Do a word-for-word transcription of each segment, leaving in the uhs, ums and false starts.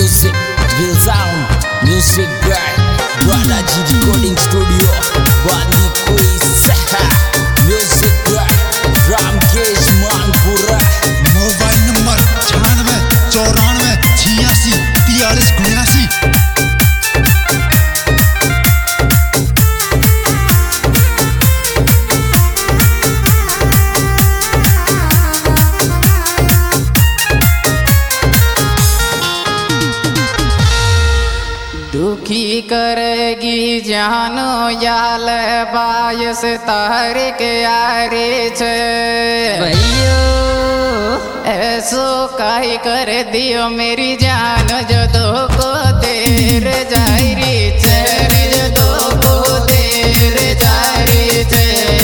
Music, real sound, music guy, Balaji Recording Studio, Bandi Quiz, music guy, Ramkesh Manpura. Mobile number छियानवे चौरानवे छियासी तियालीस उन्यासी। दुखी करेगी जानो याल बायस तारे के यारे छे भैयो ऐसो काई कर दियो मेरी जान जो दो को देर जारी छे जो दो को देर जारी छे।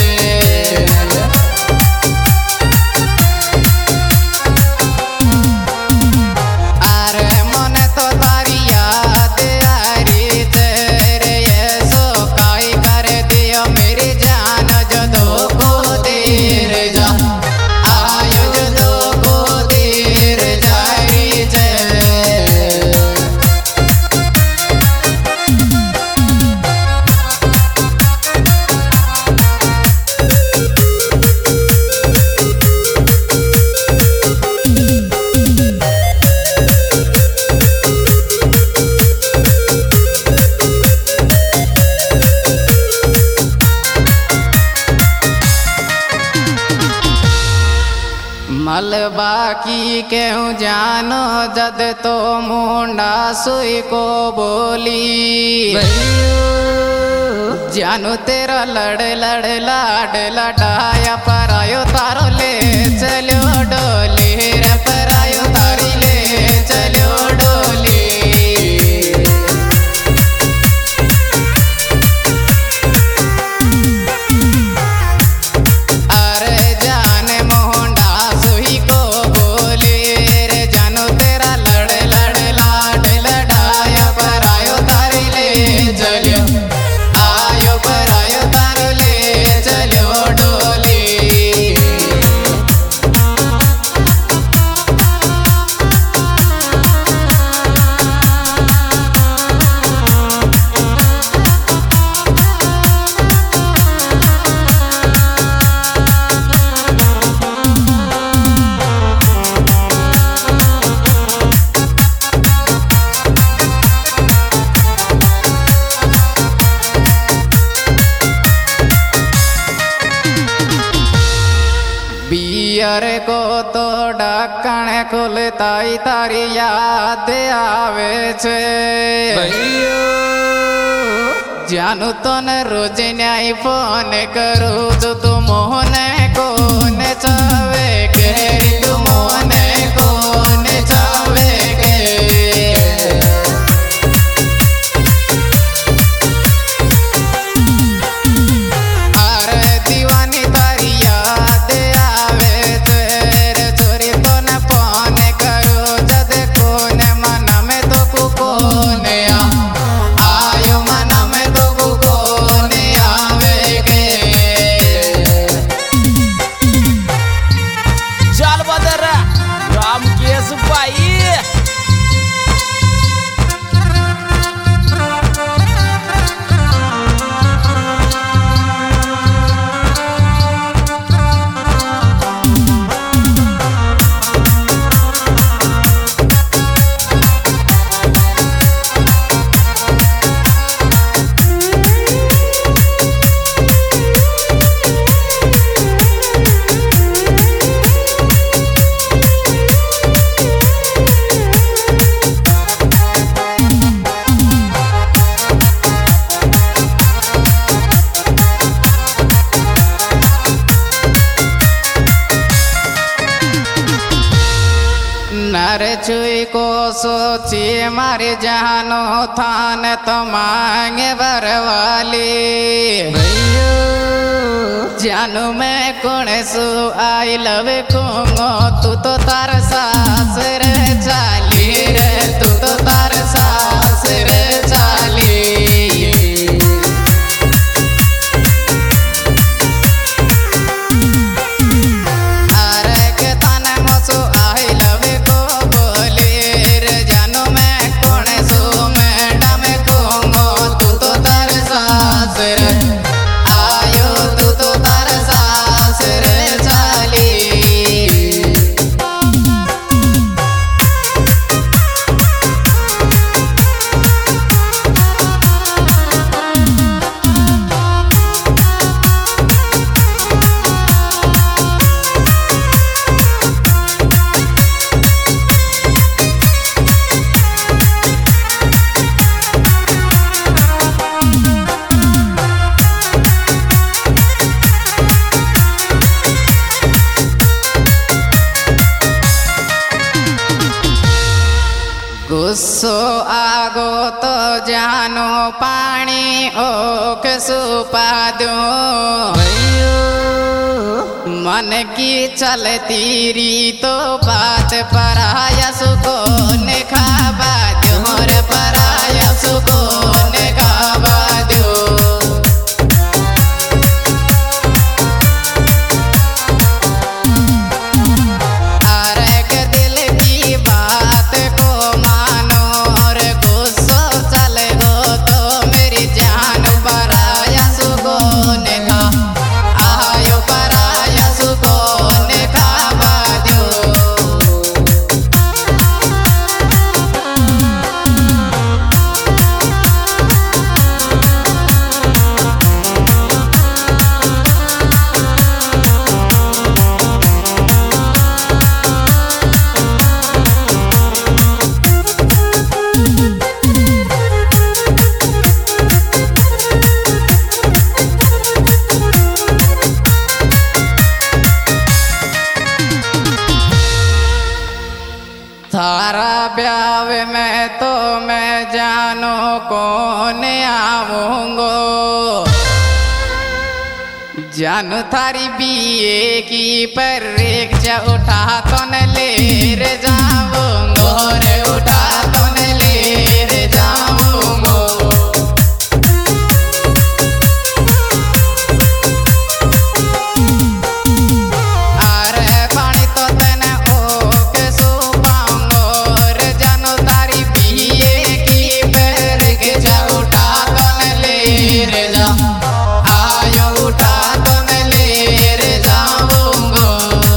मलबा की क्यों जानो जद तो मुंडा सुई को बोली जानू तेरा लड़ लड़ लाड लडाया परायो तारो ले चलो डोली रे परायो तारी ले चलो डोली। बियर को तो ढक्कन खुलताई तारी याद आवे छे जानू तो न रोज न्याय फोन करू जो तू मोहने कोन चावे के तू मोहने कोन चावे के। रामकेश भाई नर छुई को सोची मारे जानो थान तो मांगे बरवाली जानू मैं कौन सु आई लव कुंगो तू तो तार सास रे चाली रे तू तो तार सास रे चाली। अरे के ताने मसु आई लव को बोली रे जानू मैं गुस्सो आगो तो जानो पानी ओक सुपा दो मन की चलती री तो बात पराया सुको ने खाबा दो रे पराया सुको ने खाबा दो अरे के दिल की बात को मानो और गुस्सो चले गो तो मेरी जान पराया सुको ने खा आयो पराया सुको ने खाबा दो थारा ब्याह में तो मैं जानो कौन आऊंगो जानू थारी बीए की परीक्षा उठा तो न ले रे जाऊंगो रे उठा तो न ले रे जाऊंगो अरे पानी तो तेने ओके सुपाऊंगो रे जानू तारी बीए की परीक्षा उठा तो न ले रे जा आयो उठा तो न ले रे जाऊंगो।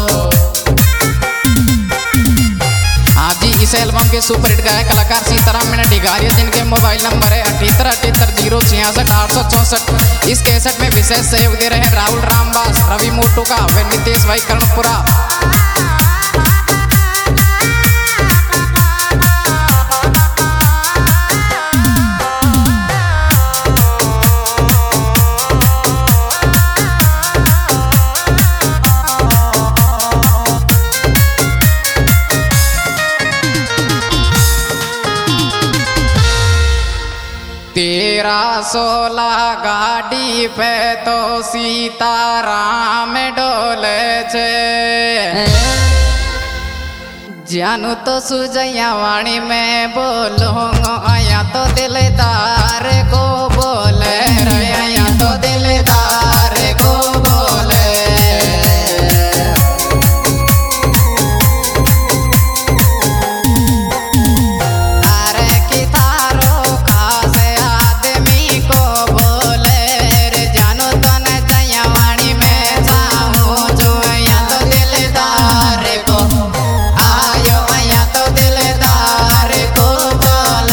हाँ जी, इस एल्बम के सुपर हिट गायक कलाकार सीताराम मीणा ढिगारिया जिनके मोबाइल नंबर है अठहत्तर अठहत्तर जीरो छियासठ आठ सौ चौसठ। इस कैसेट में विशेष सहयोग दे रहे हैं राहुल रामबास, रवि मोटू का व नितेश भाई कर्णपुरा। तेरा सोलह गाड़ी पे तो सीताराम डोले छे जानू तो सुजैया वाणी में बोलूंगा आया तो दिलदार को बोले रे आया तो दिलदार को बोले अरे कि थारो खास आदमी को बोले रे जानू तो न जैया वाणी में जाऊं जो आया तो दिलदार को आयो आया तो दिलदार को बोले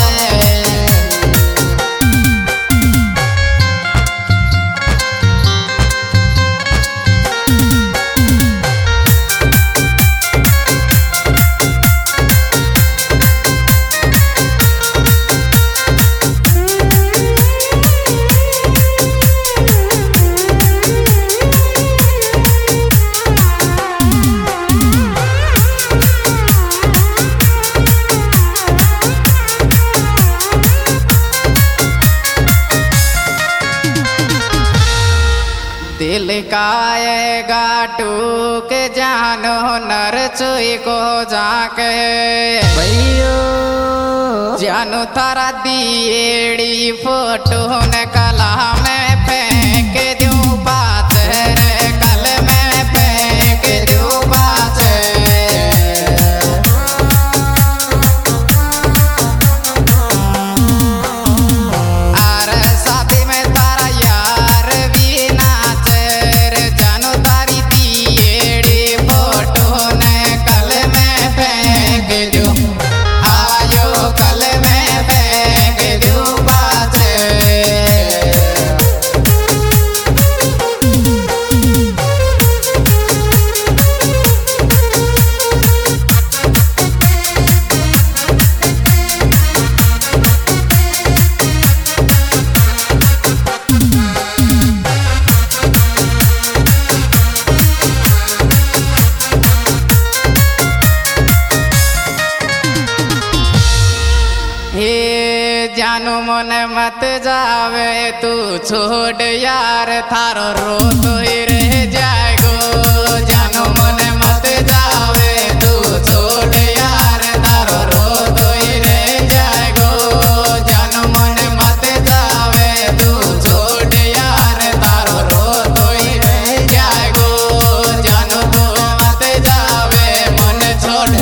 दिल काए गाटू के जानो नर चोई को जाके भैयो जानो तारा दिएड़ी फोटो न कला में फेंक दूं बात रे कल में फेंक दूं बात अरे शादी में तारा यार भी नाचे रे जानू तारी दिएड़ी फोटो न कल में फेंक दूं आयो कल में फेंक दूं बात जानू मने मत जावे तू छोड़ यार थारो रो तो ही रह जाए गो जानू मने मत जावे तू छोड़ यार थारो रो तो ही रह जाए गो जानू मने मत जावे तू छोड़ यार थारो रो तो ही रह जाए गो जानू तू मत जावे मन छोड़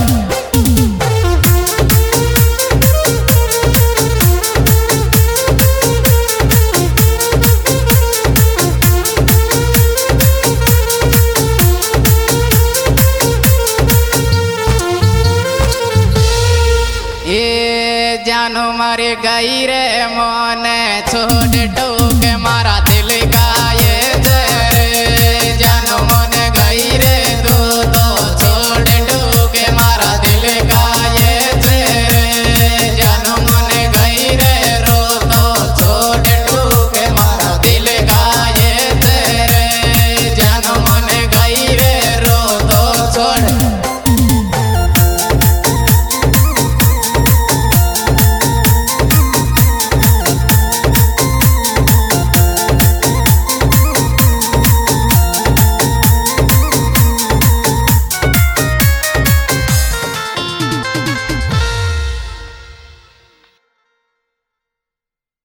जानू मारे गई रे मोने छोड़ डो